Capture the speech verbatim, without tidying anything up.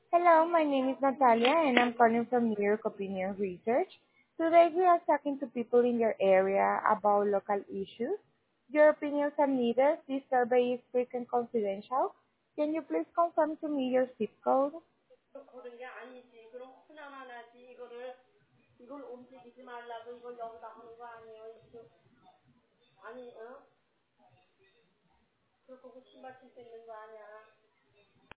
Hello, my name is Natalia and I'm calling from New York Opinion Research. Today we are talking to people in your area about local issues. Your opinions are needed. This survey is free and confidential. Can you please confirm to me your zip code? 그런 게 아니지. 그럼 흔한 하지. 이거를 이걸 움직이지 말라고 이걸 여기다 하는 거 아니에요. 이거 아니, 어? 그렇고 신발 칠 수 있는 거 아니야.